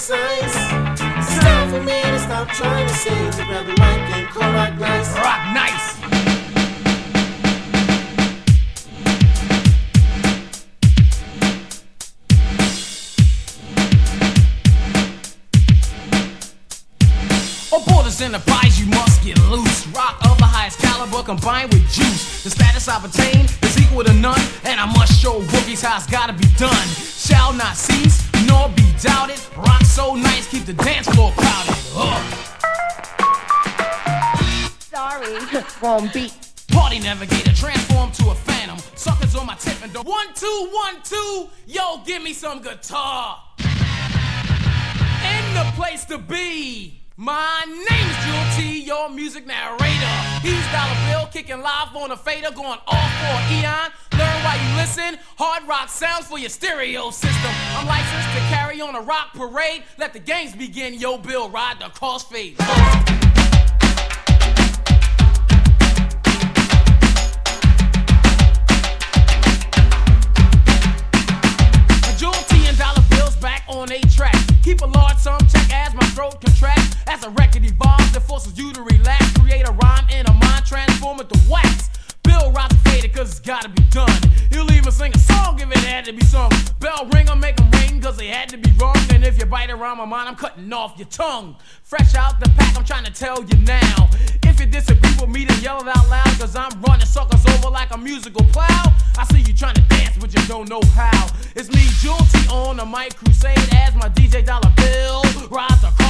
precise. It's time for me to stop trying to say, to grab the mic and call Rock Nice. Rock Nice. Borders in the prize, you must get loose. Rock of the highest caliber combined with juice. The status I've attained is equal to none, and I must show rookies how it's gotta be done. Shall not cease, nor be doubted. Rock so nice, keep the dance floor crowded. Sorry, wrong beat. Party navigator, transform to a phantom. Suckers on my tip and do 1, 2, 1, 2. Yo, give me some guitar. In the place to be. My name's Jewel T, your music narrator. He's Dollar Bill, kicking live on a fader, going off for an eon. Learn while you listen, hard rock sounds for your stereo system. I'm licensed to carry on a rock parade. Let the games begin, yo Bill, ride the crossfade. Jewel T and Dollar Bill's back on a track. Keep a large sum check as my throat contracts. As a record evolves, it forces you to relax. Create a rhyme in a mind, transform it to wax. Bill rocks faded cause it's gotta be done. He'll even sing a song if it had to be sung. Bell ringer, make them ring cause they had to be rung. And if you bite around my mind, I'm cutting off your tongue. Fresh out the pack, I'm trying to tell you now. If you disagree with me, then yell it out loud. Cause I'm running suckers over like a musical plow. I see you trying to dance, but you don't know how. It's me, Jewel T, on the mic crusade as my DJ Dollar Bill rides across